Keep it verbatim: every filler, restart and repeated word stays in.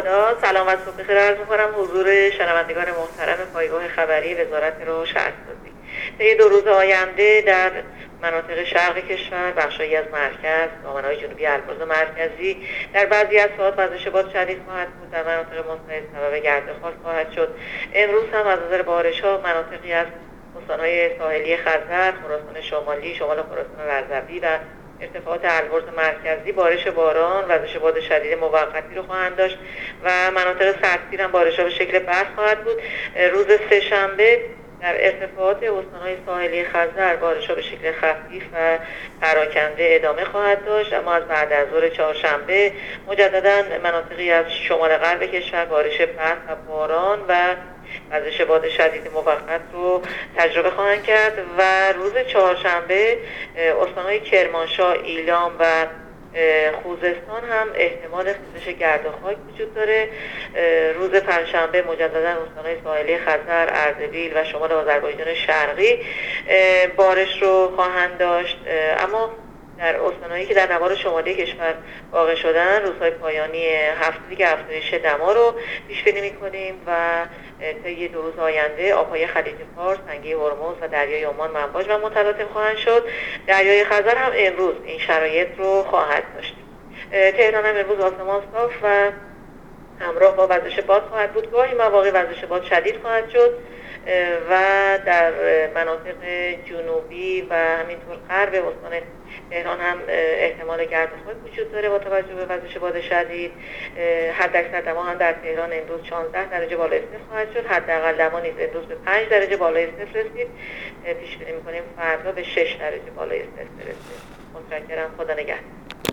خدا، سلام و صبح بخیر عرض می‌کنم حضور شنوندگان محترم پایگاه خبری وزارت رو شهرسازی. طی دو روز آینده در مناطق شرق کشور، بخشایی از مرکز، دامنه‌های جنوبی البرز مرکزی در بعضی از ساعات وزش باد شدید خواهد بود. در مناطق متحد سبب گردخوار خواهد شد. امروز هم از نظر بارش‌ها مناطقی از استان‌های ساحلی خزر، خراسان شمالی، شمال خراسان رضوی و ارتفاعات البرز مرکزی بارش باران، وزش باد شدید موقتی رو خواهند داشت و مناطق سردسیر هم بارش‌ها به شکل برف خواهد بود. روز سه‌شنبه در ارتفاعات استان‌های ساحلی خزر بارش‌ها به شکل خفیف و پراکنده ادامه خواهد داشت، اما از بعد از ظهر چهارشنبه مجددا مناطقی از شمال غرب کشور بارش برف و باران و وزش باد شدید موقت رو تجربه خواهند کرد و روز چهارشنبه استان‌های کرمانشاه، ایلام و خوزستان هم احتمال خیزش گرد و خاک وجود داره. روز پنجشنبه مجددا استان‌های ساحلی خزر، اردبیل و شمال آذربایجان شرقی بارش رو خواهند داشت، اما در استان‌هایی که در نوار شمالی کشور واقع شدن روزهای پایانی هفته که افزایش دما رو پیش بینی می‌کنیم و طی دو روز آینده آب‌های خلیج فارس، تنگه هرمز و دریای عمان مواج و متلاطم خواهند شد. دریای خزر هم امروز این شرایط رو خواهد داشت. تهران هم امروز آسمان صاف و همراه با وزش باد خواهد بود. گاهی مواقع وزش باد شدید خواهد شد و در مناطق جنوبی و همینطور غرب استان تهران هم احتمال گرد و خاک وجود داره با توجه به وزش باد شدید. حداکثر دما هم در تهران امروز شانزده درجه بالای صفر خواهد شد. حداقل دما نیز امروز به پنج درجه بالای صفر رسید. پیش بینی می‌کنیم فردا به شش درجه بالای صفر برسه. متشکرم. خدا نگهدار.